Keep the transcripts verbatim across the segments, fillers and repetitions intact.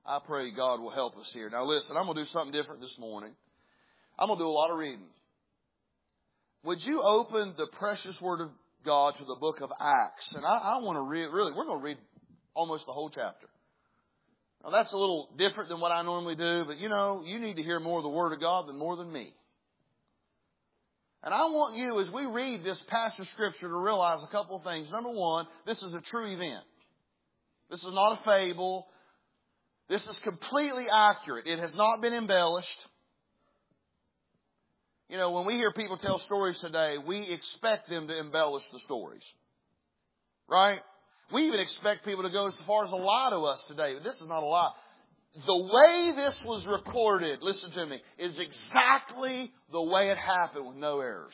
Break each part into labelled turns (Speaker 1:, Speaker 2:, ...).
Speaker 1: I pray God will help us here. Now listen, I'm going to do something different this morning. I'm going to do a lot of reading. Would you open the precious Word of God to the book of Acts? And I, I want to read, really, we're going to read almost the whole chapter. Now that's a little different than what I normally do, but you know, you need to hear more of the Word of God than more than me. And I want you, as we read this passage of Scripture, to realize a couple of things. Number one, this is a true event. This is not a fable. This is completely accurate. It has not been embellished. You know, when we hear people tell stories today, we expect them to embellish the stories. Right? We even expect people to go as far as to lie to us today. But this is not a lie. The way this was recorded, listen to me, is exactly the way it happened with no errors.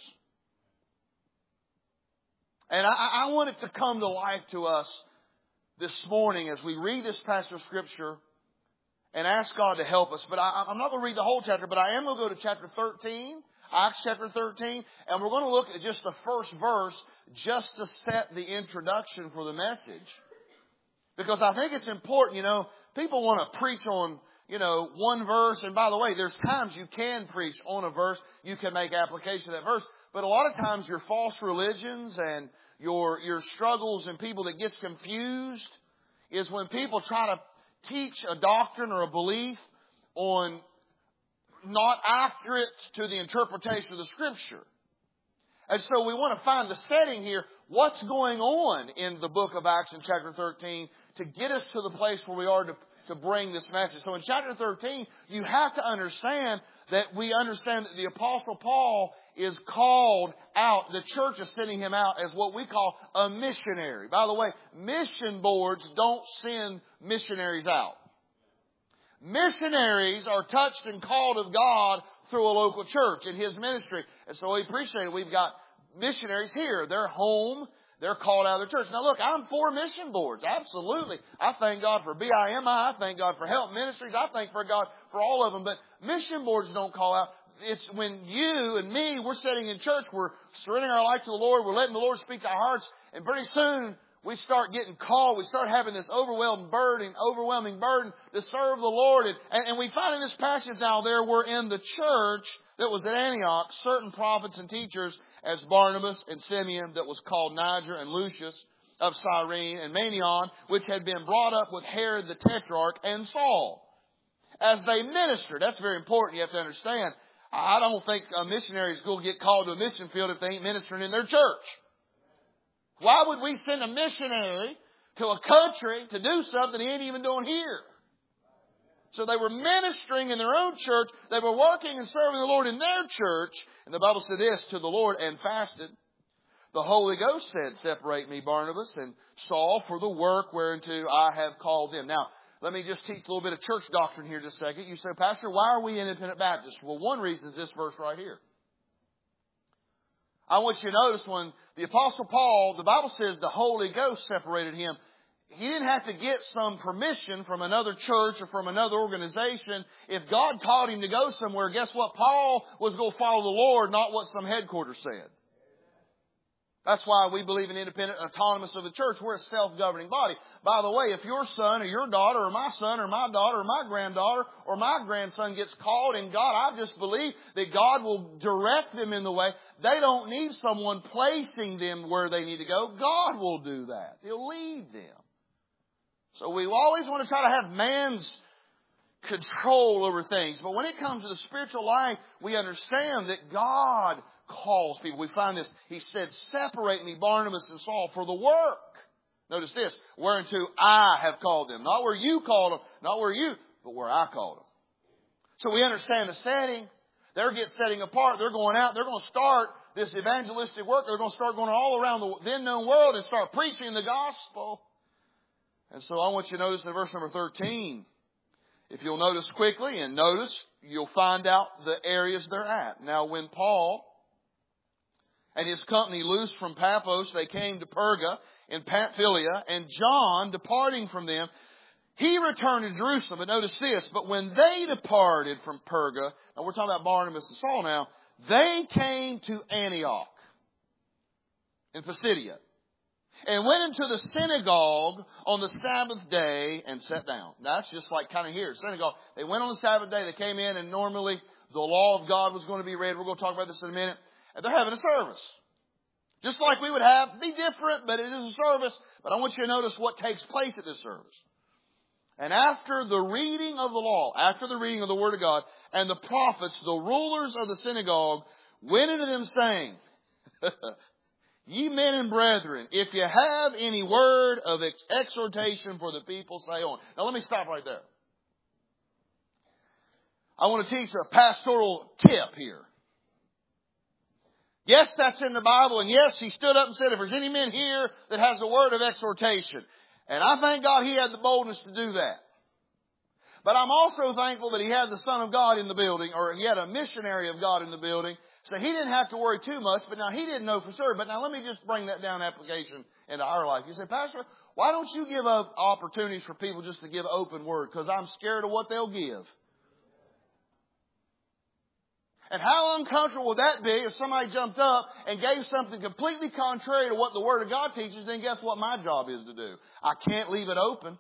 Speaker 1: And I, I want it to come to life to us this morning as we read this passage of Scripture and ask God to help us. But I, I'm not going to read the whole chapter, but I am going to go to chapter thirteen, Acts chapter thirteen, and we're going to look at just the first verse just to set the introduction for the message. Because I think it's important, you know, people want to preach on, you know, one verse. And by the way, there's times you can preach on a verse. You can make application of that verse. But a lot of times your false religions and your, your struggles and people that gets confused is when people try to teach a doctrine or a belief on not accurate to the interpretation of the Scripture. And so we want to find the setting here. What's going on in the book of Acts in chapter thirteen to get us to the place where we are to, to bring this message. So in chapter thirteen, you have to understand that we understand that the Apostle Paul is called out. The church is sending him out as what we call a missionary. By the way, mission boards don't send missionaries out. Missionaries are touched and called of God through a local church in His ministry. And so we appreciate it. We've got missionaries here. They're home. They're called out of the church. Now look, I'm for mission boards. Absolutely. I thank God for B I M I. I thank God for Help Ministries. I thank for God for all of them. But mission boards don't call out. It's when you and me, we're sitting in church. We're surrendering our life to the Lord. We're letting the Lord speak to our hearts. And pretty soon, we start getting called. We start having this overwhelming burden, overwhelming burden to serve the Lord. And, and, and we find in this passage now there were in the church that was at Antioch certain prophets and teachers as Barnabas and Simeon that was called Niger and Lucius of Cyrene and Manaen, which had been brought up with Herod the Tetrarch and Saul. As they ministered, that's very important, you have to understand. I don't think a missionary is going to get called to a mission field if they ain't ministering in their church. Why would we send a missionary to a country to do something he ain't even doing here? So they were ministering in their own church. They were working and serving the Lord in their church. And the Bible said this to the Lord and fasted. The Holy Ghost said, separate me, Barnabas and Saul, for the work whereunto I have called them. Now, let me just teach a little bit of church doctrine here just a second. You say, Pastor, why are we independent Baptists? Well, one reason is this verse right here. I want you to notice when the Apostle Paul, the Bible says the Holy Ghost separated him. He didn't have to get some permission from another church or from another organization. If God called him to go somewhere, guess what? Paul was going to follow the Lord, not what some headquarters said. That's why we believe in independent autonomous of the church. We're a self-governing body. By the way, if your son or your daughter or my son or my daughter or my granddaughter or my grandson gets called in God, I just believe that God will direct them in the way. They don't need someone placing them where they need to go. God will do that. He'll lead them. So we always want to try to have man's control over things. But when it comes to the spiritual life, we understand that God calls people. We find this. He said, separate me, Barnabas and Saul, for the work. Notice this. Whereunto I have called them. Not where you called them. Not where you, but where I called them. So we understand the setting. They're getting setting apart. They're going out. They're going to start this evangelistic work. They're going to start going all around the then known world and start preaching the gospel. And so I want you to notice in verse number thirteen. If you'll notice quickly and notice, you'll find out the areas they're at. Now when Paul and his company loosed from Paphos, they came to Perga in Pamphylia, and John, departing from them, he returned to Jerusalem. But notice this, but when they departed from Perga, now we're talking about Barnabas and Saul now, they came to Antioch in Pisidia. and went into the synagogue on the Sabbath day and sat down. That's just like kind of here, synagogue. They went on the Sabbath day. They came in, and normally the law of God was going to be read. We're going to talk about this in a minute. And they're having a service. Just like we would have, be different, but it is a service. But I want you to notice what takes place at this service. And after the reading of the law, after the reading of the Word of God, and the prophets, the rulers of the synagogue, went into them saying, Ye men and brethren, if you have any word of ex- exhortation for the people, say on. Now let me stop right there. I want to teach a pastoral tip here. Yes, that's in the Bible, and yes, he stood up and said, if there's any men here that has a word of exhortation. And I thank God he had the boldness to do that. But I'm also thankful that he had the Son of God in the building, or he had a missionary of God in the building. So he didn't have to worry too much, but now he didn't know for sure. But now let me just bring that down application into our life. You say, Pastor, why don't you give up opportunities for people just to give open word? Because I'm scared of what they'll give. And how uncomfortable would that be if somebody jumped up and gave something completely contrary to what the Word of God teaches? Then guess what my job is to do? I can't leave it open.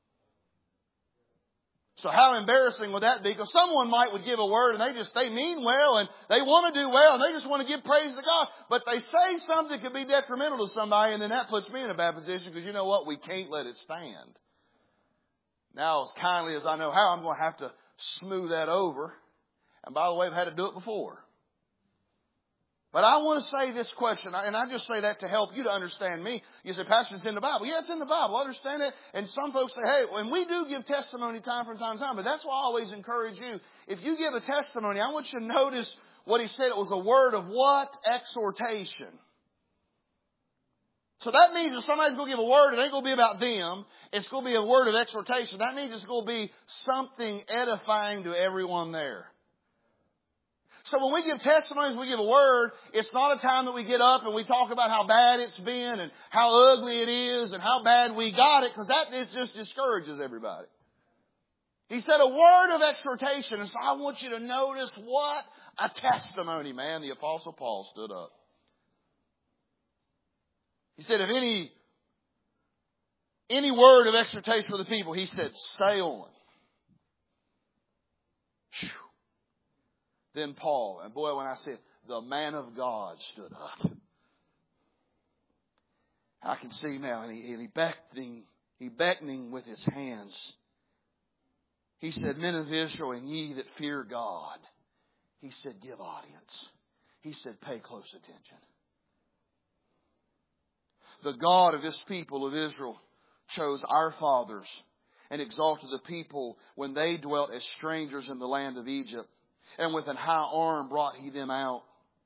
Speaker 1: So how embarrassing would that be? Because someone might would give a word and they just, they mean well and they want to do well and they just want to give praise to God. But they say something that could be detrimental to somebody, and then that puts me in a bad position because you know what? We can't let it stand. Now, as kindly as I know how, I'm going to have to smooth that over. And by the way, I've had to do it before. But I want to say this question, and I just say that to help you to understand me. You say, Pastor, it's in the Bible. Yeah, it's in the Bible. I understand it. And some folks say, hey, and we do give testimony time from time to time, but that's why I always encourage you. If you give a testimony, I want you to notice what he said. It was a word of what? Exhortation. So that means if somebody's going to give a word, it ain't going to be about them. It's going to be a word of exhortation. That means it's going to be something edifying to everyone there. So when we give testimonies, we give a word, it's not a time that we get up and we talk about how bad it's been and how ugly it is and how bad we got it, because that it just discourages everybody. He said a word of exhortation, and so I want you to notice what a testimony, man. The Apostle Paul stood up. He said, if any, any word of exhortation for the people, he said, say on. Whew. Then Paul, and boy, when I said, the man of God stood up. I can see now, and he, and he beckoning, he beckoning with his hands. He said, men of Israel, and ye that fear God. He said, give audience. He said, pay close attention. The God of his people of Israel chose our fathers and exalted the people when they dwelt as strangers in the land of Egypt. And with an high arm brought he them out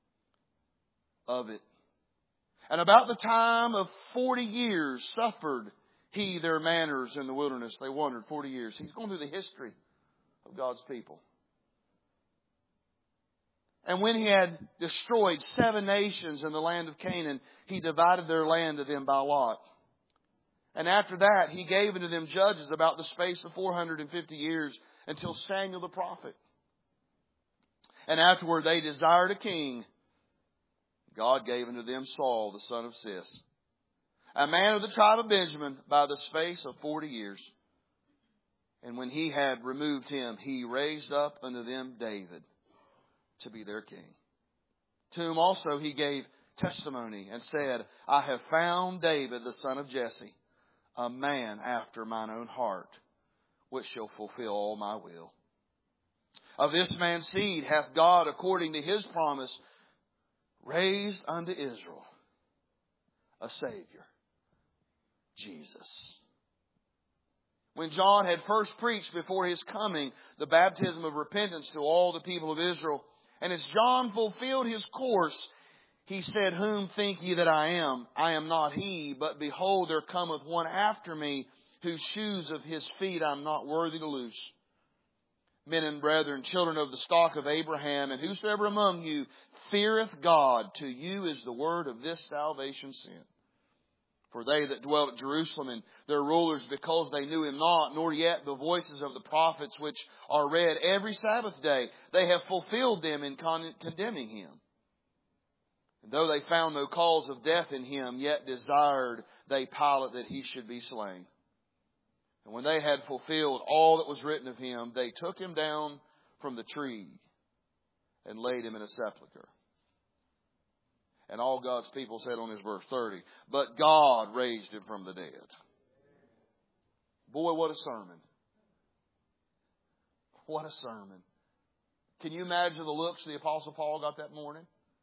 Speaker 1: of it. And about the time of forty years suffered he their manners in the wilderness. They wandered forty years. He's going through the history of God's people. And when he had destroyed seven nations in the land of Canaan, he divided their land to them by lot. And after that, he gave unto them judges about the space of four hundred fifty years until Samuel the prophet. And afterward they desired a king. God gave unto them Saul, the son of Cis, a man of the tribe of Benjamin, by the space of forty years. And when he had removed him, he raised up unto them David to be their king, to whom also he gave testimony and said, I have found David, the son of Jesse, a man after mine own heart, which shall fulfill all my will. Of this man's seed hath God, according to his promise, raised unto Israel a Savior, Jesus. When John had first preached before his coming the baptism of repentance to all the people of Israel, and as John fulfilled his course, he said, whom think ye that I am? I am not he, but behold, there cometh one after me, whose shoes of his feet I am not worthy to loose. Men and brethren, children of the stock of Abraham, and whosoever among you feareth God, to you is the word of this salvation sent. For they that dwelt at Jerusalem and their rulers, because they knew him not, nor yet the voices of the prophets which are read every Sabbath day, they have fulfilled them in con- condemning him. And though they found no cause of death in him, yet desired they Pilate that he should be slain. And when they had fulfilled all that was written of him, they took him down from the tree and laid him in a sepulchre. And all God's people said on his verse thirty, but God raised him from the dead. Boy, what a sermon. What a sermon. Can you imagine the looks the Apostle Paul got that morning?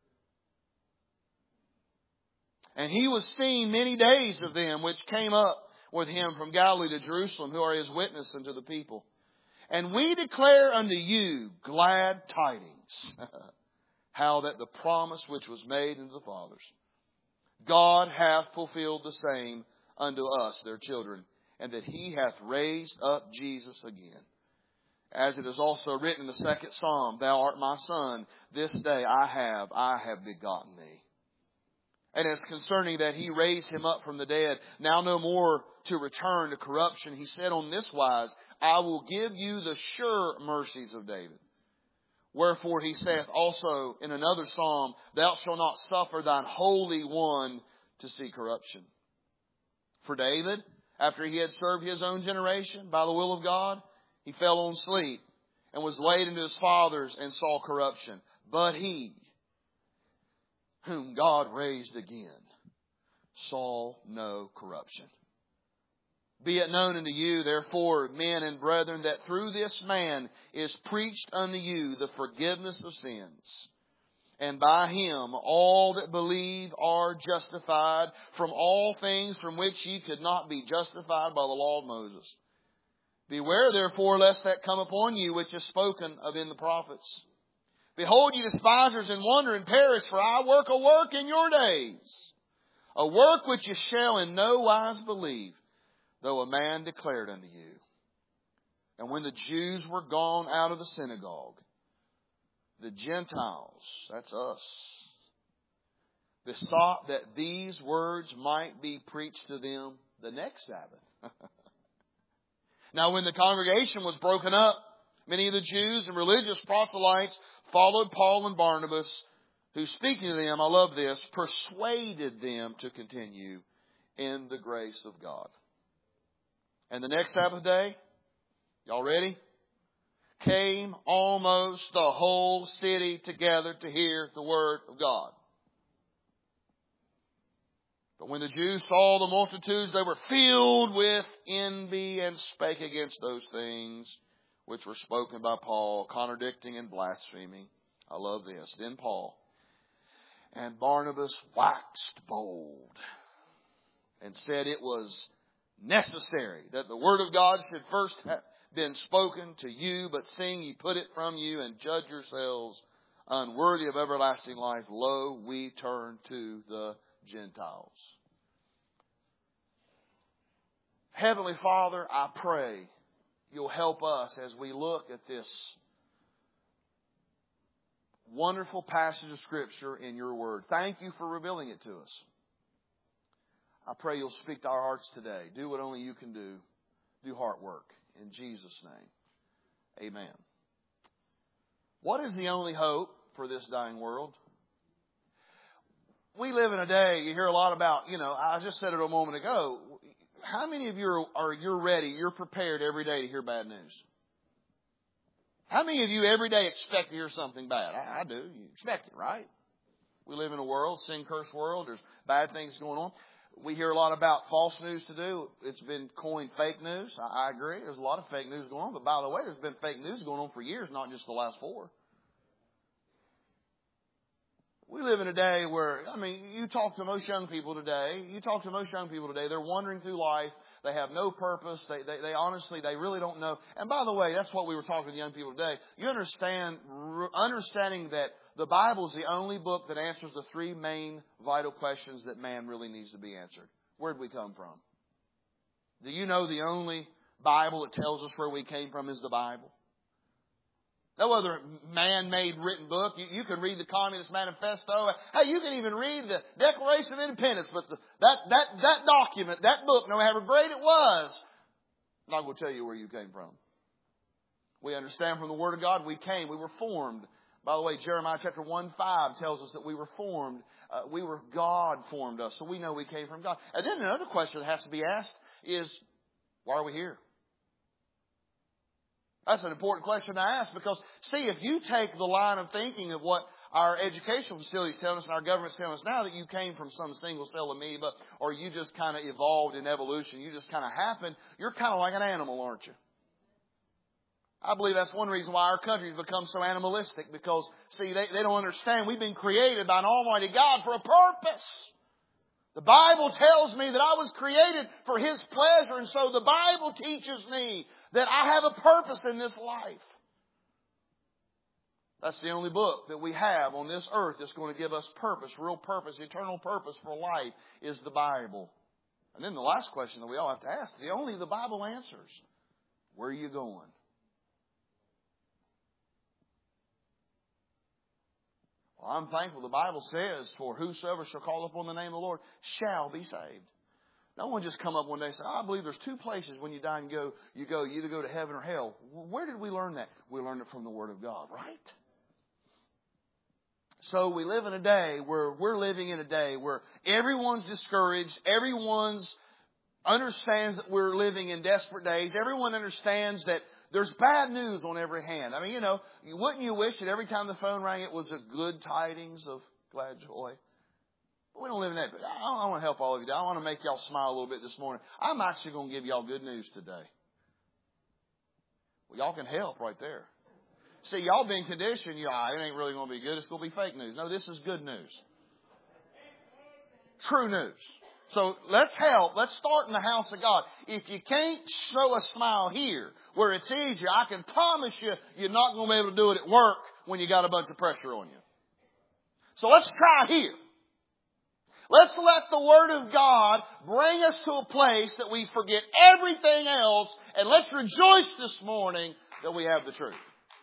Speaker 1: And he was seen many days of them which came up with him from Galilee to Jerusalem, who are his witness unto the people. And we declare unto you glad tidings, how that the promise which was made unto the fathers, God hath fulfilled the same unto us, their children, and that he hath raised up Jesus again. As it is also written in the second Psalm, Thou art my son, this day I have, I have begotten thee. And as concerning that he raised him up from the dead, now no more to return to corruption, he said on this wise, I will give you the sure mercies of David. Wherefore he saith also in another psalm, Thou shalt not suffer thine Holy One to see corruption. For David, after he had served his own generation by the will of God, he fell on sleep and was laid into his fathers and saw corruption. But he, whom God raised again, saw no corruption. Be it known unto you, therefore, men and brethren, that through this man is preached unto you the forgiveness of sins. And by him all that believe are justified from all things from which ye could not be justified by the law of Moses. Beware therefore lest that come upon you which is spoken of in the prophets. Behold, ye despisers, and wonder and perish, for I work a work in your days, a work which ye shall in no wise believe, though a man declared unto you. And when the Jews were gone out of the synagogue, the Gentiles, that's us, besought that these words might be preached to them the next Sabbath. Now when the congregation was broken up, many of the Jews and religious proselytes followed Paul and Barnabas, who, speaking to them, I love this, persuaded them to continue in the grace of God. And the next Sabbath day, y'all ready? Came almost the whole city together to hear the word of God. But when the Jews saw the multitudes, they were filled with envy and spake against those things which were spoken by Paul, contradicting and blaspheming. I love this. Then Paul and Barnabas waxed bold and said it was necessary that the word of God should first have been spoken to you, but seeing ye put it from you and judge yourselves unworthy of everlasting life, lo, we turn to the Gentiles. Heavenly Father, I pray you'll help us as we look at this wonderful passage of Scripture in your word. Thank you for revealing it to us. I pray you'll speak to our hearts today. Do what only you can do. Do heart work. In Jesus' name, amen. What is the only hope for this dying world? We live in a day, you hear a lot about, you know, I just said it a moment ago. How many of you are, are you're ready, you're prepared every day to hear bad news? How many of you every day expect to hear something bad? I, I do. You expect it, right? We live in a world, sin cursed world. There's bad things going on. We hear a lot about false news to do. It's been coined fake news. I, I agree. There's a lot of fake news going on. But by the way, there's been fake news going on for years, not just the last four. We live in a day where, I mean, you talk to most young people today, you talk to most young people today, they're wandering through life, they have no purpose, they, they, they honestly, they really don't know. And by the way, that's what we were talking to young people today. You understand, understanding that the Bible is the only book that answers the three main vital questions that man really needs to be answered. Where did we come from? Do you know the only Bible that tells us where we came from is the Bible? No other man-made written book. You, you can read the Communist Manifesto. Hey, you can even read the Declaration of Independence. But the, that, that, that document, that book, no matter how great it was, I'm not going to tell you where you came from. We understand from the Word of God we came. We were formed By the way, Jeremiah chapter one five tells us that we were formed. Uh, we were, God formed us. So we know we came from God. And then another question that has to be asked is, why are we here? That's an important question to ask because, see, if you take the line of thinking of what our educational facilities tell us and our government's telling us now that you came from some single cell amoeba or you just kind of evolved in evolution, you just kind of happened, you're kind of like an animal, aren't you? I believe that's one reason why our country has become so animalistic because, see, they, they don't understand we've been created by an almighty God for a purpose. The Bible tells me that I was created for His pleasure, and so the Bible teaches me that I have a purpose in this life. That's the only book that we have on this earth that's going to give us purpose, real purpose, eternal purpose for life is the Bible. And then the last question that we all have to ask, the only the Bible answers, where are you going? Well, I'm thankful the Bible says, for whosoever shall call upon the name of the Lord shall be saved. No one just come up one day and say, oh, I believe there's two places when you die and go, you go, you either go to heaven or hell. Where did we learn that? We learned it from the Word of God, right? So we live in a day where we're living in a day where everyone's discouraged. Everyone's understands that we're living in desperate days. Everyone understands that there's bad news on every hand. I mean, you know, wouldn't you wish that every time the phone rang it was a good tidings of glad joy? But we don't live in that. I, I want to help all of you. I want to make y'all smile a little bit this morning. I'm actually going to give y'all good news today. Well, y'all can help right there. See, y'all been conditioned, y'all, it ain't really going to be good. It's going to be fake news. No, this is good news. True news. So let's help. Let's start in the house of God. If you can't show a smile here where it's easier, I can promise you you're not going to be able to do it at work when you got a bunch of pressure on you. So let's try here. Let's let the Word of God bring us to a place that we forget everything else, and let's rejoice this morning that we have the truth.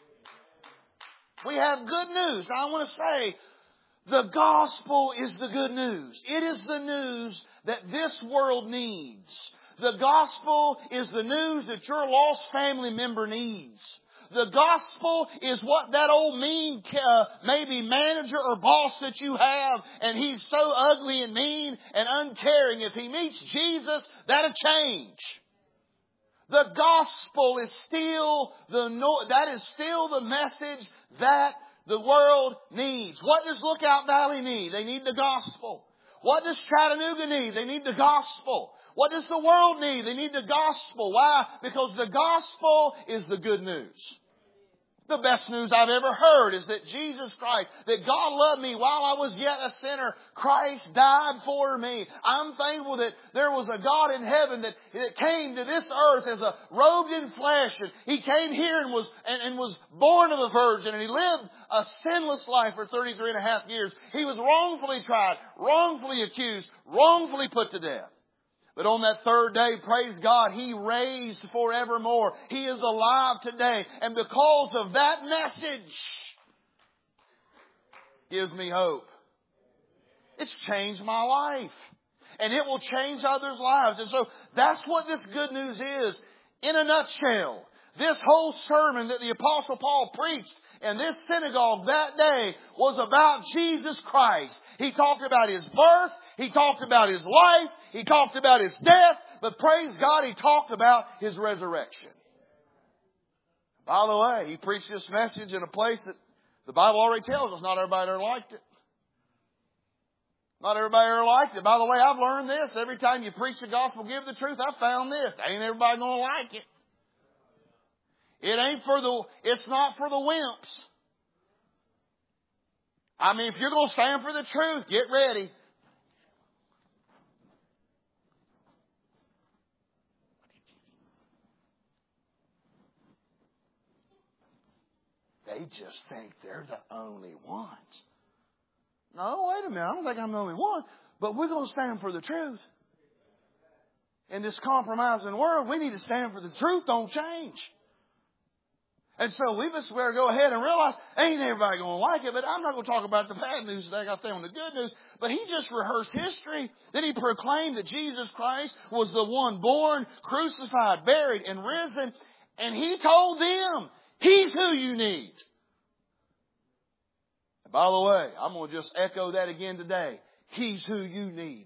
Speaker 1: We have good news. Now, I want to say, the gospel is the good news. It is the news that this world needs. The gospel is the news that your lost family member needs. The gospel is what that old mean, uh, maybe manager or boss that you have, and he's so ugly and mean and uncaring. If he meets Jesus, that'll change. The gospel is still the, that is still the message that the world needs. What does Lookout Valley need? They need the gospel. What does Chattanooga need? They need the gospel. What does the world need? They need the gospel. Why? Because the gospel is the good news. The best news I've ever heard is that Jesus Christ, that God loved me while I was yet a sinner. Christ died for me. I'm thankful that there was a God in heaven that, that came to this earth as a robed in flesh. And He came here and was, and, and was born of a virgin. And He lived a sinless life for thirty-three and a half years. He was wrongfully tried, wrongfully accused, wrongfully put to death. But on that third day, praise God, He raised forevermore. He is alive today. And because of that message, gives me hope. It's changed my life. And it will change others' lives. And so that's what this good news is. In a nutshell, this whole sermon that the Apostle Paul preached in this synagogue that day was about Jesus Christ. He talked about His birth. He talked about His life. He talked about His death. But praise God, He talked about His resurrection. By the way, He preached this message in a place that the Bible already tells us not everybody ever liked it. Not everybody ever liked it. By the way, I've learned this. Every time you preach the gospel, give the truth, I found this. Ain't everybody going to like it. It ain't for the, it's not for the wimps. I mean, if you're going to stand for the truth, get ready. They just think they're the only ones. No, wait a minute. I don't think I'm the only one. But we're going to stand for the truth. In this compromising world, we need to stand for the truth. Don't change. And so we just better go ahead and realize ain't everybody going to like it. But I'm not going to talk about the bad news today. I got to stay on the good news. But he just rehearsed history. Then he proclaimed that Jesus Christ was the one born, crucified, buried, and risen. And he told them, He's who you need. By the way, I'm going to just echo that again today. He's who you need.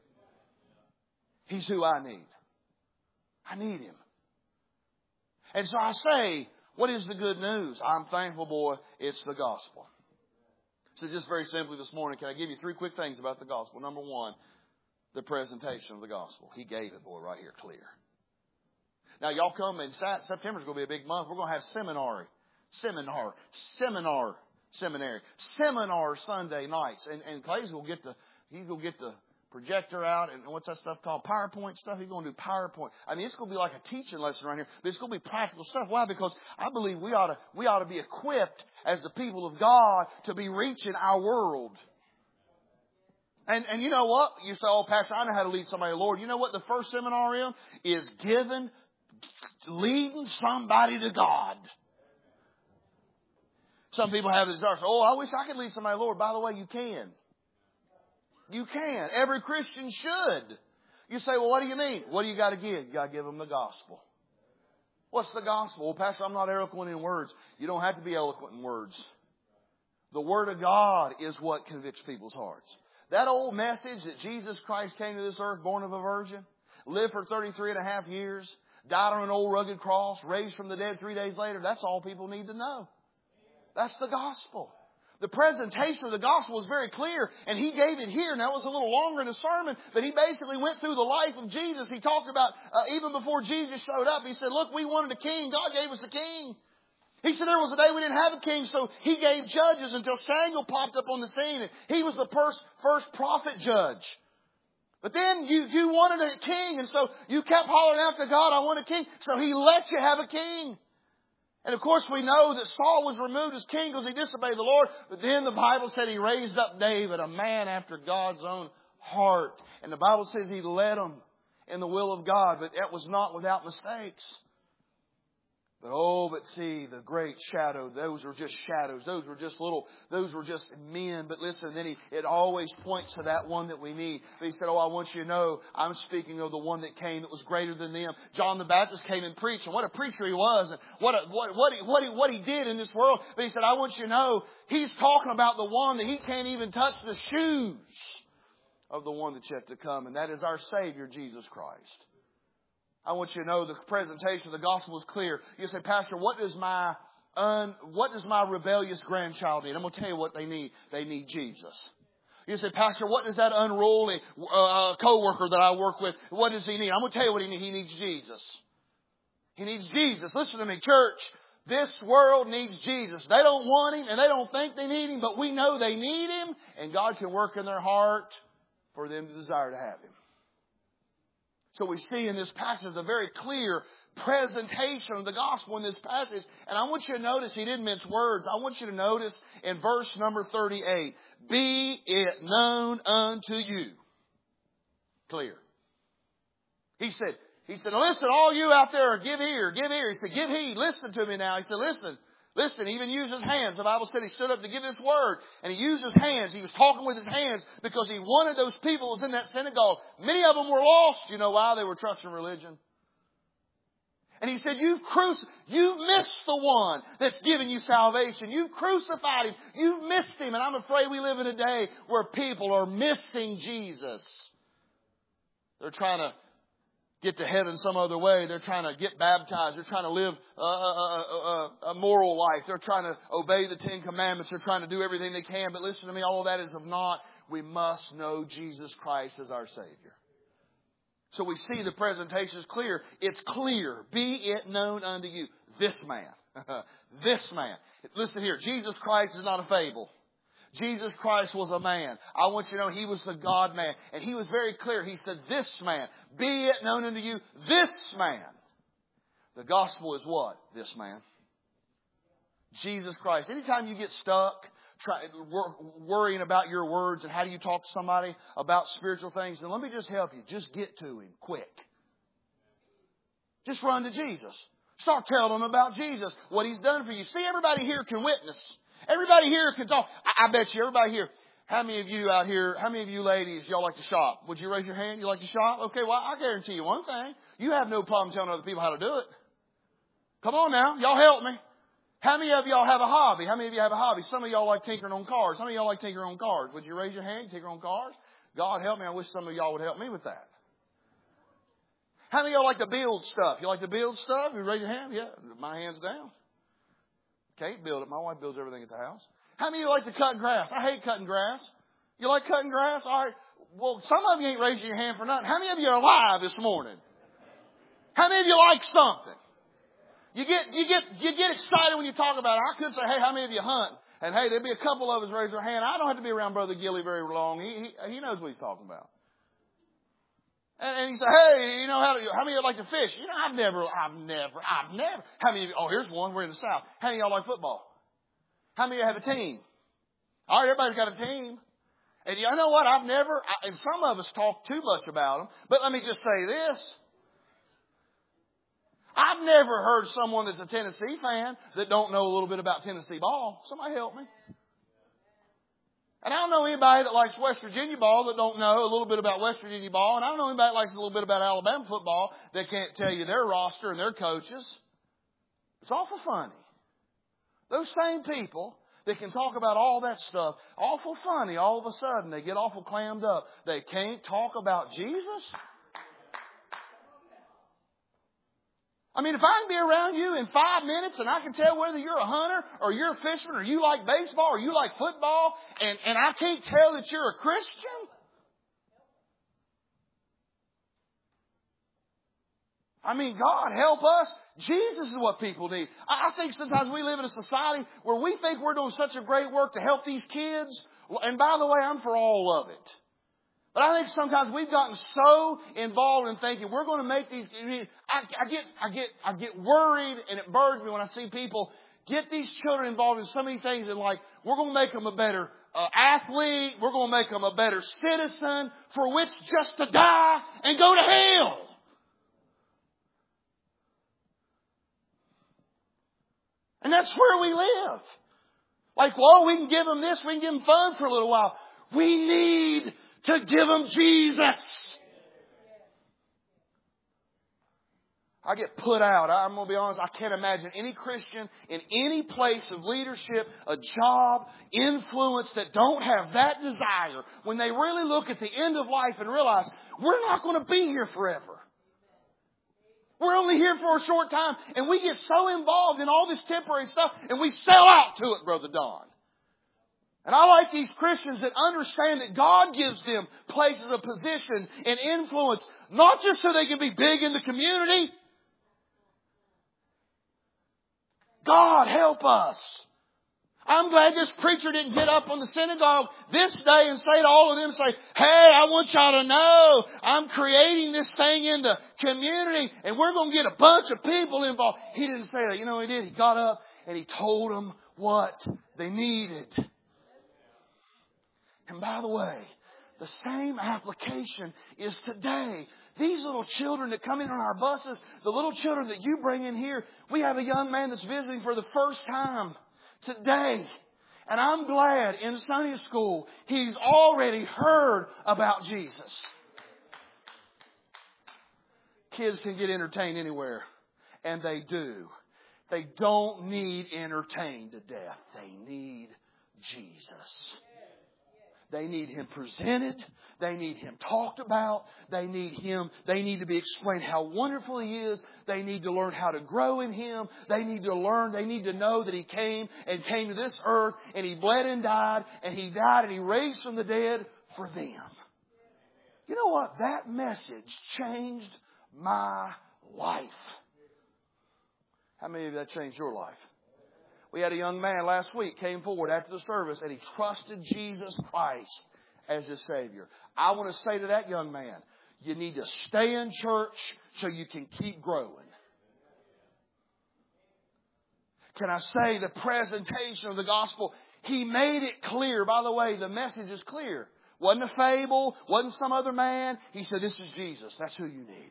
Speaker 1: He's who I need. I need Him. And so I say, what is the good news? I'm thankful, boy, it's the gospel. So just very simply this morning, can I give you three quick things about the gospel? Number one, the presentation of the gospel. He gave it, boy, right here, clear. Now, y'all come in, September's going to be a big month. We're going to have seminary, seminar, seminar, seminary, seminar Sunday nights. And, and Clay's will get the, he's going to get the projector out, and what's that stuff called? PowerPoint stuff. He's going to do PowerPoint. I mean, it's going to be like a teaching lesson right here, but it's going to be practical stuff. Why? Because I believe we ought to, we ought to be equipped as the people of God to be reaching our world. And, and you know what? You say, oh, Pastor, I know how to lead somebody to the Lord. You know what the first seminar is? Is giving, leading somebody to God. Some people have this desire. Oh, I wish I could lead somebody to the Lord. By the way, you can. You can. Every Christian should. You say, well, what do you mean? What do you got to give? You got to give them the gospel. What's the gospel? Well, Pastor, I'm not eloquent in words. You don't have to be eloquent in words. The Word of God is what convicts people's hearts. That old message that Jesus Christ came to this earth, born of a virgin, lived for thirty-three and a half years, died on an old rugged cross, raised from the dead three days later, that's all people need to know. That's the gospel. The presentation of the gospel was very clear, and he gave it here. Now, it was a little longer in the sermon, but he basically went through the life of Jesus. He talked about, uh, even before Jesus showed up, he said, look, we wanted a king. God gave us a king. He said there was a day we didn't have a king, so he gave judges until Samuel popped up on the scene. And he was the first, first prophet judge. But then you, you wanted a king, and so you kept hollering after God, I want a king. So he let you have a king. And of course we know that Saul was removed as king because he disobeyed the Lord. But then the Bible said he raised up David, a man after God's own heart. And the Bible says he led him in the will of God, but that was not without mistakes. But oh, but see, the great shadow, those were just shadows. Those were just little, those were just men. But listen, then he, it always points to that one that we need. But he said, oh, I want you to know, I'm speaking of the one that came that was greater than them. John the Baptist came and preached, and what a preacher he was, and what a, what, what, he, what, he, what he did in this world. But he said, I want you to know, he's talking about the one that he can't even touch the shoes of the one that's yet to come. And that is our Savior, Jesus Christ. I want you to know the presentation of the gospel is clear. You say, Pastor, what does my un, what does my rebellious grandchild need? I'm going to tell you what they need. They need Jesus. You say, Pastor, what does that unruly uh, co-worker that I work with, what does he need? I'm going to tell you what he needs. He needs Jesus. He needs Jesus. Listen to me, church. This world needs Jesus. They don't want Him and they don't think they need Him, but we know they need Him, and God can work in their heart for them to desire to have Him. So we see in this passage a very clear presentation of the gospel in this passage. And I want you to notice he didn't mince words. I want you to notice in verse number thirty-eight, be it known unto you. Clear. He said, he said, listen, all you out there, give ear, give ear. He said, give heed, listen to me now. He said, listen. Listen, he even used his hands. The Bible said he stood up to give this word. And he used his hands. He was talking with his hands because he wanted those people who was in that synagogue. Many of them were lost. You know why? They were trusting religion. And he said, you've, cruci- you've missed the one that's given you salvation. You've crucified Him. You've missed Him. And I'm afraid we live in a day where people are missing Jesus. They're trying to get to heaven some other way. They're trying to get baptized. They're trying to live a, a, a, a moral life. They're trying to obey the Ten Commandments. They're trying to do everything they can. But listen to me, all of that is of naught. We must know Jesus Christ as our Savior. So we see the presentation is clear. It's clear. Be it known unto you. This man. This man. Listen here. Jesus Christ is not a fable. Jesus Christ was a man. I want you to know He was the God man. And He was very clear. He said, this man, be it known unto you, this man. The gospel is what? This man. Jesus Christ. Anytime you get stuck try, worrying about your words and how do you talk to somebody about spiritual things, then let me just help you. Just get to Him quick. Just run to Jesus. Start telling them about Jesus, what He's done for you. See, everybody here can witness. Everybody here can talk. I, I bet you, everybody here, how many of you out here, how many of you ladies, y'all like to shop? Would you raise your hand? You like to shop? Okay, well, I guarantee you one thing. You have no problem telling other people how to do it. Come on now. Y'all help me. How many of y'all have a hobby? How many of you have a hobby? Some of y'all like tinkering on cars. How many of y'all like tinkering on cars? Would you raise your hand, tinker on cars? God help me. I wish some of y'all would help me with that. How many of y'all like to build stuff? You like to build stuff? You raise your hand? Yeah. My hand's down. Can't build it. My wife builds everything at the house. How many of you like to cut grass? I hate cutting grass. You like cutting grass? All right. Well, some of you ain't raising your hand for nothing. How many of you are alive this morning? How many of you like something? You get, you get, you get excited when you talk about it. I could say, hey, how many of you hunt? And hey, there'd be a couple of us raise their hand. I don't have to be around Brother Gilly very long. He, he, he knows what he's talking about. And, and he said, hey, you know, how, how many of you like to fish? You know, I've never, I've never, I've never. How many of you, oh, here's one. We're in the South. How many of y'all like football? How many of you have a team? All right, everybody's got a team. And you know what? I've never, and some of us talk too much about them. But let me just say this. I've never heard someone that's a Tennessee fan that don't know a little bit about Tennessee ball. Somebody help me. And I don't know anybody that likes West Virginia ball that don't know a little bit about West Virginia ball. And I don't know anybody that likes a little bit about Alabama football that can't tell you their roster and their coaches. It's awful funny. Those same people that can talk about all that stuff, awful funny, all of a sudden they get awful clammed up. They can't talk about Jesus? I mean, if I can be around you in five minutes and I can tell whether you're a hunter or you're a fisherman or you like baseball or you like football and, and I can't tell that you're a Christian. I mean, God help us. Jesus is what people need. I think sometimes we live in a society where we think we're doing such a great work to help these kids. And by the way, I'm for all of it. But I think sometimes we've gotten so involved in thinking we're going to make these. I, I get, I get, I get worried, and it burns me when I see people get these children involved in so many things, and like we're going to make them a better uh, athlete, we're going to make them a better citizen, for which just to die and go to hell. And that's where we live. Like, well, we can give them this, we can give them fun for a little while. We need to give them Jesus. I get put out. I'm going to be honest. I can't imagine any Christian in any place of leadership, a job, influence that don't have that desire when they really look at the end of life and realize we're not going to be here forever. We're only here for a short time, and we get so involved in all this temporary stuff and we sell out to it, Brother Don. And I like these Christians that understand that God gives them places of position and influence, not just so they can be big in the community. God help us. I'm glad this preacher didn't get up on the synagogue this day and say to all of them, say, hey, I want y'all to know I'm creating this thing in the community and we're going to get a bunch of people involved. He didn't say that. You know what he did? He got up and he told them what they needed. And by the way, the same application is today. These little children that come in on our buses, the little children that you bring in here, we have a young man that's visiting for the first time today. And I'm glad in Sunday school he's already heard about Jesus. Kids can get entertained anywhere. And they do. They don't need entertained to death. They need Jesus. They need Him presented. They need Him talked about. They need Him. They need to be explained how wonderful He is. They need to learn how to grow in Him. They need to learn. They need to know that He came and came to this earth and He bled and died and He died and He raised from the dead for them. You know what? That message changed my life. How many of you that changed your life? We had a young man last week came forward after the service and he trusted Jesus Christ as his Savior. I want to say to that young man, you need to stay in church so you can keep growing. Can I say the presentation of the gospel, he made it clear. By the way, the message is clear. Wasn't a fable, wasn't some other man. He said, this is Jesus. That's who you need.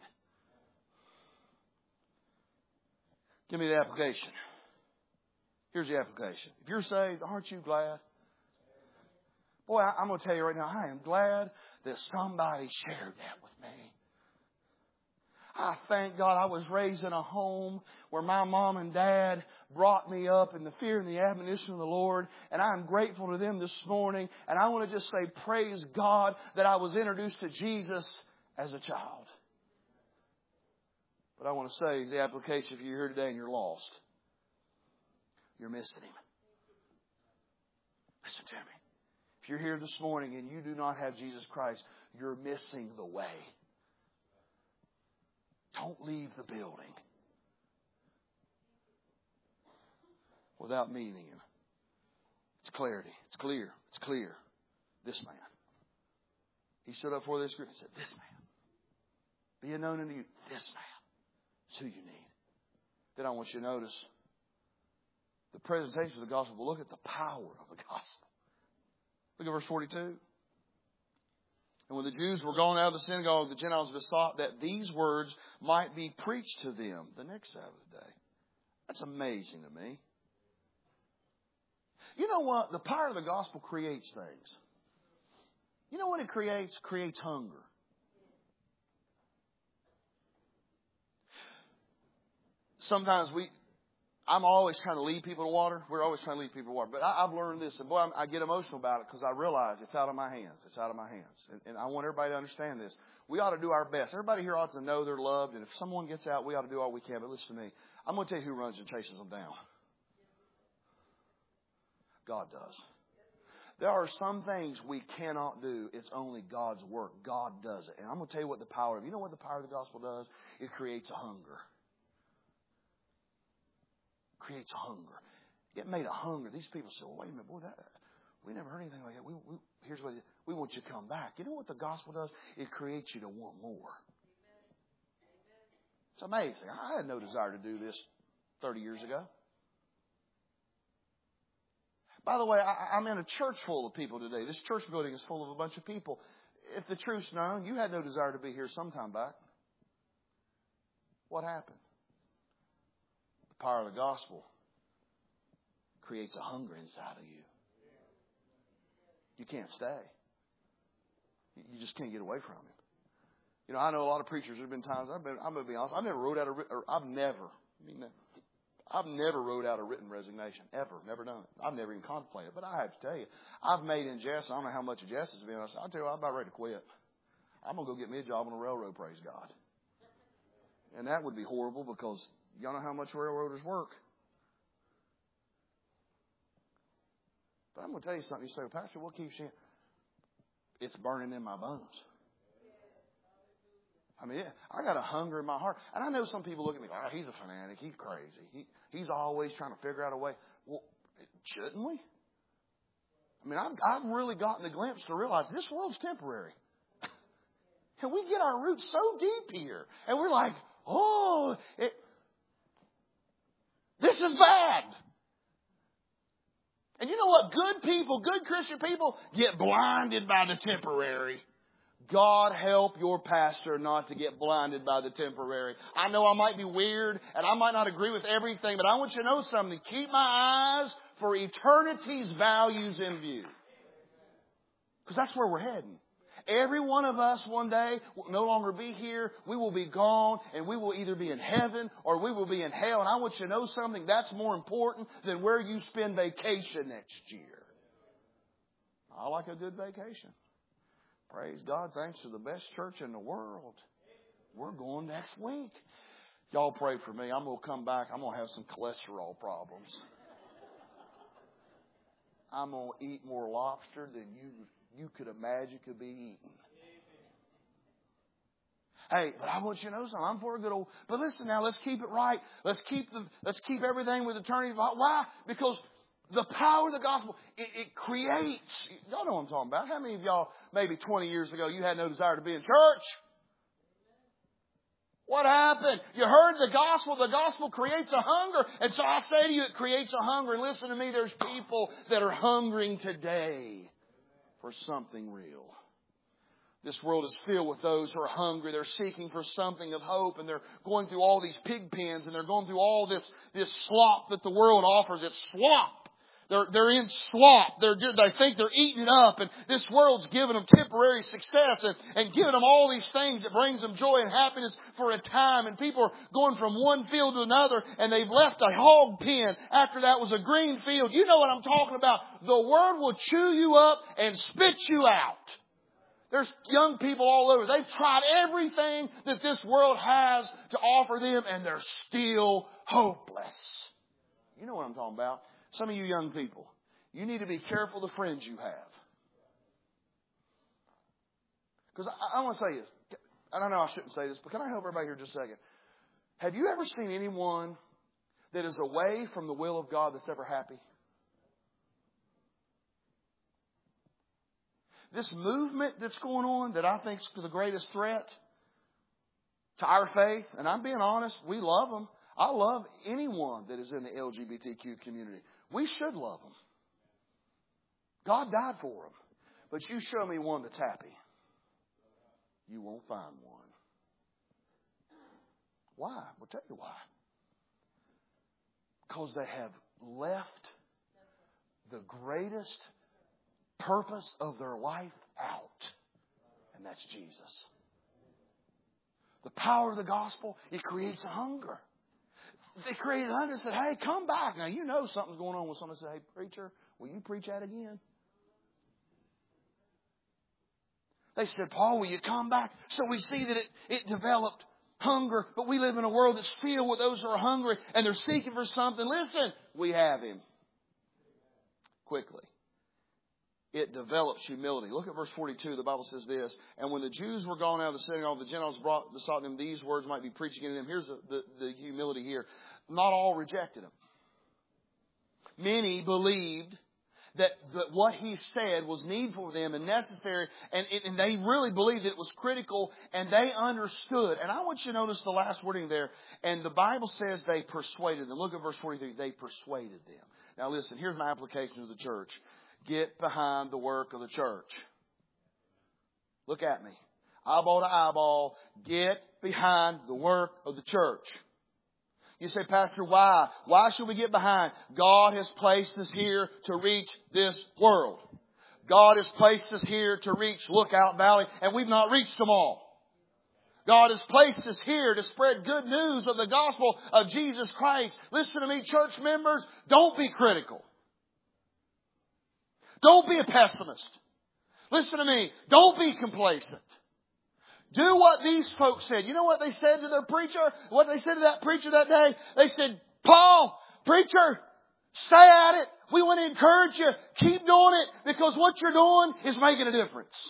Speaker 1: Give me the application. Here's the application. If you're saved, aren't you glad? Boy, I'm going to tell you right now, I am glad that somebody shared that with me. I thank God I was raised in a home where my mom and dad brought me up in the fear and the admonition of the Lord. And I'm grateful to them this morning. And I want to just say, praise God that I was introduced to Jesus as a child. But I want to say the application, if you're here today and you're lost, you're missing Him. Listen to me. If you're here this morning and you do not have Jesus Christ, you're missing the way. Don't leave the building without meeting Him. It's clarity. It's clear. It's clear. This man. He stood up for this group and said, this man. Be it known unto you, this man is who you need. Then I want you to notice the presentation of the gospel. But look at the power of the gospel. Look at verse forty-two. And when the Jews were gone out of the synagogue, the Gentiles besought that these words might be preached to them the next Sabbath day. That's amazing to me. You know what? The power of the gospel creates things. You know what it creates? Creates hunger. Sometimes we... I'm always trying to lead people to water. We're always trying to lead people to water. But I, I've learned this. And boy, I'm, I get emotional about it because I realize it's out of my hands. It's out of my hands. And, and I want everybody to understand this. We ought to do our best. Everybody here ought to know they're loved. And if someone gets out, we ought to do all we can. But listen to me. I'm going to tell you who runs and chases them down. God does. There are some things we cannot do. It's only God's work. God does it. And I'm going to tell you what the power of, you know what the power of the gospel does? It creates a hunger. Creates a hunger. It made a hunger. These people said, well, wait a minute, boy, that, we never heard anything like that. We, we, here's what it is. We want you to come back. You know what the gospel does? It creates you to want more. It's amazing. I had no desire to do this thirty years ago. By the way, I, I'm in a church full of people today. This church building is full of a bunch of people. If the truth's known, you had no desire to be here some time back. What happened? The power of the gospel creates a hunger inside of you. You can't stay. You just can't get away from Him. You know, I know a lot of preachers. There have been times I've been. I'm going to be honest. I've never wrote out a. Or I've never. I mean, I've never wrote out a written resignation ever. Never done it. I've never even contemplated. But I have to tell you, I've made in jest. I don't know how much of jest has been. I said, I'll tell you, what, I'm about ready to quit. I'm going to go get me a job on a railroad. Praise God. And that would be horrible because y'all know how much railroaders work. But I'm going to tell you something. You say, well, Pastor, what keeps you? It's burning in my bones. I mean, I got a hunger in my heart. And I know some people look at me, oh, he's a fanatic. He's crazy. He, he's always trying to figure out a way. Well, shouldn't we? I mean, I've, I've really gotten a glimpse to realize this world's temporary. And we get our roots so deep here. And we're like, oh, it, this is bad. And you know what? Good people, good Christian people get blinded by the temporary. God help your pastor not to get blinded by the temporary. I know I might be weird and I might not agree with everything, but I want you to know something. Keep my eyes for eternity's values in view. Because that's where we're heading. Every one of us one day will no longer be here. We will be gone and we will either be in heaven or we will be in hell. And I want you to know something. That's more important than where you spend vacation next year. I like a good vacation. Praise God. Thanks to the best church in the world. We're going next week. Y'all pray for me. I'm going to come back. I'm going to have some cholesterol problems. I'm going to eat more lobster than you you could imagine could be eaten. Hey, but I want you to know something. I'm for a good old. But listen now, let's keep it right. Let's keep the. Let's keep everything with eternity. Why? Because the power of the gospel, it, it creates. Y'all know what I'm talking about. How many of y'all, maybe twenty years ago, you had no desire to be in church? What happened? You heard the gospel. The gospel creates a hunger. And so I say to you, it creates a hunger. And listen to me, there's people that are hungering today for something real. This world is filled with those who are hungry. They're seeking for something of hope. And they're going through all these pig pens. And they're going through all this, this slop that the world offers. It's slop. They're, they're in slop. They're, they think they're eating it up. And this world's giving them temporary success and, and giving them all these things that brings them joy and happiness for a time. And people are going from one field to another and they've left a hog pen. After that was a green field. You know what I'm talking about. The world will chew you up and spit you out. There's young people all over. They've tried everything that this world has to offer them and they're still hopeless. You know what I'm talking about. Some of you young people, you need to be careful the friends you have. Because I, I want to say this. I don't know I shouldn't say this, but can I help everybody here just a second? Have you ever seen anyone that is away from the will of God that's ever happy? This movement that's going on that I think is the greatest threat to our faith, and I'm being honest, we love them. I love anyone that is in the L G B T Q community. We should love them. God died for them. But you show me one that's happy, you won't find one. Why? We'll tell you why. Because they have left the greatest purpose of their life out. And that's Jesus. The power of the gospel, it creates a hunger. They created a hunger and said, hey, come back. Now, you know something's going on when somebody says, hey, preacher, will you preach that again? They said, Paul, will you come back? So we see that it, it developed hunger, but we live in a world that's filled with those who are hungry and they're seeking for something. Listen, we have Him. Quickly. It develops humility. Look at verse forty-two. The Bible says this. And when the Jews were gone out of the synagogue, the Gentiles brought besought them these words might be preaching in them. Here's the, the, the humility here. Not all rejected Him. Many believed that, that what He said was needful for them and necessary. And, and they really believed that it was critical. And they understood. And I want you to notice the last wording there. And the Bible says they persuaded them. Look at verse forty-three. They persuaded them. Now listen, here's my application to the church. Get behind the work of the church. Look at me. Eyeball to eyeball. Get behind the work of the church. You say, Pastor, why? Why should we get behind? God has placed us here to reach this world. God has placed us here to reach Lookout Valley, and we've not reached them all. God has placed us here to spread good news of the gospel of Jesus Christ. Listen to me, church members. Don't be critical. Don't be a pessimist. Listen to me. Don't be complacent. Do what these folks said. You know what they said to their preacher? What they said to that preacher that day? They said, Paul, preacher, stay at it. We want to encourage you. Keep doing it because what you're doing is making a difference.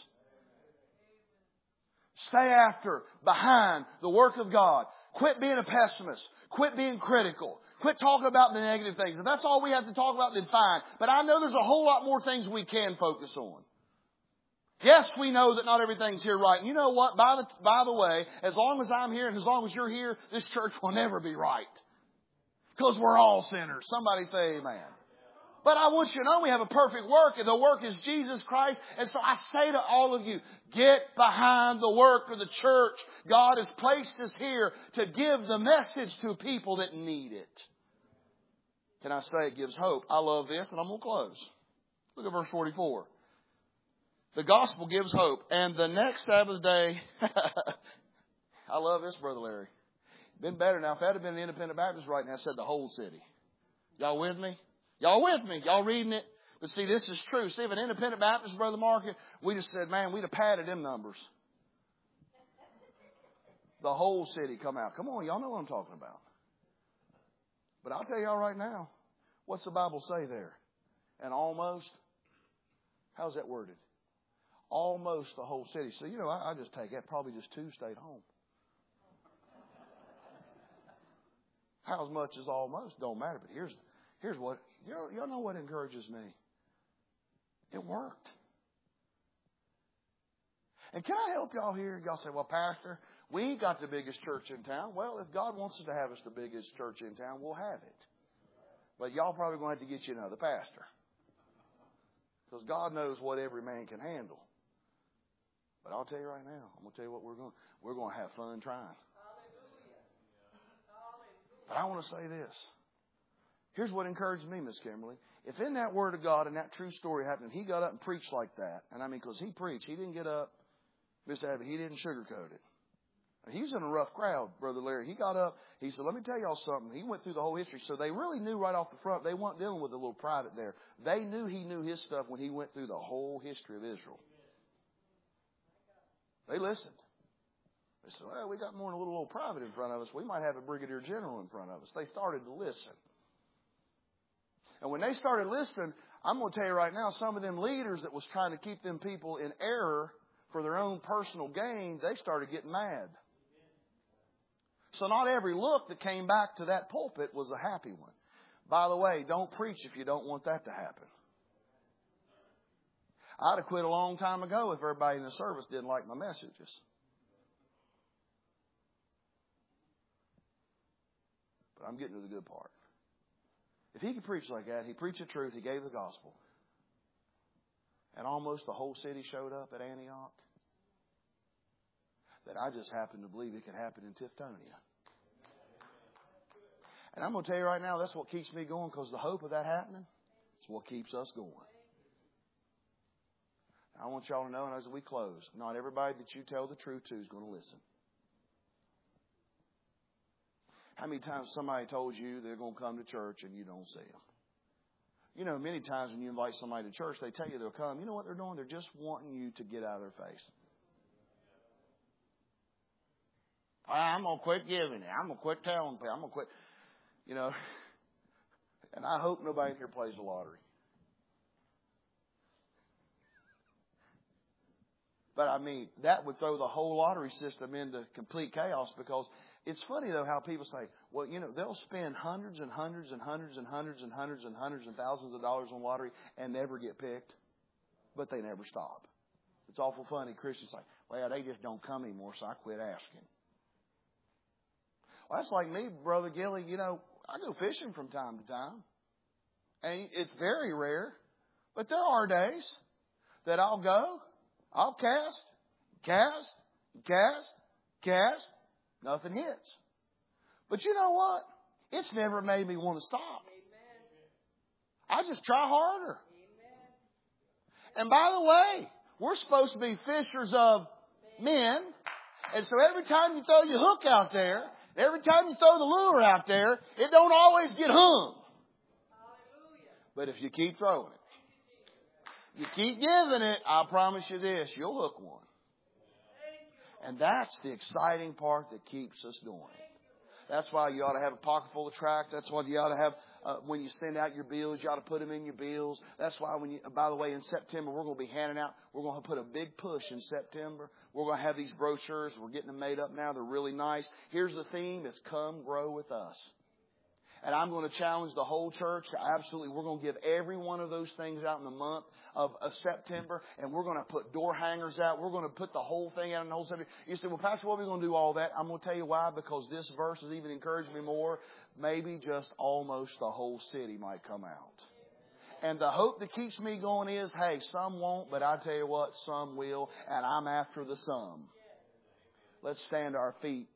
Speaker 1: Stay after, behind the work of God. Quit being a pessimist. Quit being critical. Quit talking about the negative things. If that's all we have to talk about, then fine. But I know there's a whole lot more things we can focus on. Yes, we know that not everything's here right. And you know what? By the, by the way, as long as I'm here and as long as you're here, this church will never be right. Because we're all sinners. Somebody say amen. But I want you to know we have a perfect work, and the work is Jesus Christ. And so I say to all of you, get behind the work of the church. God has placed us here to give the message to people that need it. Can I say it gives hope? I love this, and I'm going to close. Look at verse forty-four. The gospel gives hope. And the next Sabbath day, I love this, Brother Larry. Been better now. If that had been an independent Baptist right now, I said the whole city. Y'all with me? Y'all with me? Y'all reading it? But see, this is true. See, if an independent Baptist, Brother Market, we just said, man, we'd have padded them numbers. The whole city come out. Come on, y'all know what I'm talking about. But I'll tell y'all right now, what's the Bible say there? And almost, how's that worded? Almost the whole city. So, you know, I, I just take that. Probably just two stayed home. How much is almost? Don't matter. But here's here's what, y'all, y'all know what encourages me. It worked. And can I help y'all here? Y'all say, well, Pastor, we ain't got the biggest church in town. Well, if God wants us to have us the biggest church in town, we'll have it. But y'all probably going to have to get you another pastor. Because God knows what every man can handle. But I'll tell you right now, I'm going to tell you what we're going to we're going to have fun trying. But I want to say this. Here's what encouraged me, Miss Kimberly. If in that Word of God and that true story happened, he got up and preached like that, and I mean, because he preached, he didn't get up, Miss Abby, he didn't sugarcoat it. He was in a rough crowd, Brother Larry. He got up, he said, let me tell y'all something. He went through the whole history. So they really knew right off the front, they weren't dealing with a little private there. They knew he knew his stuff when he went through the whole history of Israel. They listened. They said, well, we got more than a little old private in front of us. We might have a brigadier general in front of us. They started to listen. And when they started listening, I'm going to tell you right now, some of them leaders that was trying to keep them people in error for their own personal gain, they started getting mad. So not every look that came back to that pulpit was a happy one. By the way, don't preach if you don't want that to happen. I'd have quit a long time ago if everybody in the service didn't like my messages. But I'm getting to the good part. If he could preach like that, he preached the truth, he gave the gospel. And almost the whole city showed up at Antioch. That I just happen to believe it could happen in Tiftonia. And I'm going to tell you right now, that's what keeps me going, because the hope of that happening is what keeps us going. I want y'all to know, and as we close, not everybody that you tell the truth to is going to listen. How many times somebody told you they're going to come to church and you don't see them? You know, many times when you invite somebody to church, they tell you they'll come. You know what they're doing? They're just wanting you to get out of their face. I'm going to quit giving it. I'm going to quit telling people. I'm going to quit, you know. And I hope nobody in here plays the lottery. But I mean, that would throw the whole lottery system into complete chaos, because it's funny, though, how people say, well, you know, they'll spend hundreds and hundreds and hundreds and hundreds and hundreds and hundreds and thousands of dollars on lottery and never get picked, but they never stop. It's awful funny. Christians say, well, they just don't come anymore, so I quit asking. Well, that's like me, Brother Gilly. You know, I go fishing from time to time. And it's very rare. But there are days that I'll go, I'll cast, cast, cast, cast. Nothing hits. But you know what? It's never made me want to stop. I just try harder. And by the way, we're supposed to be fishers of men. And so every time you throw your hook out there, every time you throw the lure out there, it don't always get hung. But if you keep throwing it, you keep giving it, I promise you this, you'll hook one. And that's the exciting part that keeps us going. That's why you ought to have a pocket full of tracts. That's why you ought to have, uh, when you send out your bills, you ought to put them in your bills. That's why when you, by the way, in September, we're going to be handing out, we're going to put a big push in September. We're going to have these brochures. We're getting them made up now. They're really nice. Here's the theme. It's come grow with us. And I'm going to challenge the whole church to absolutely, we're going to give every one of those things out in the month of, of September. And we're going to put door hangers out. We're going to put the whole thing out in the whole September. You say, well, Pastor, what are we going to do all that? I'm going to tell you why. Because this verse has even encouraged me more. Maybe just almost the whole city might come out. And the hope that keeps me going is, hey, some won't, but I tell you what, some will. And I'm after the some. Let's stand to our feet.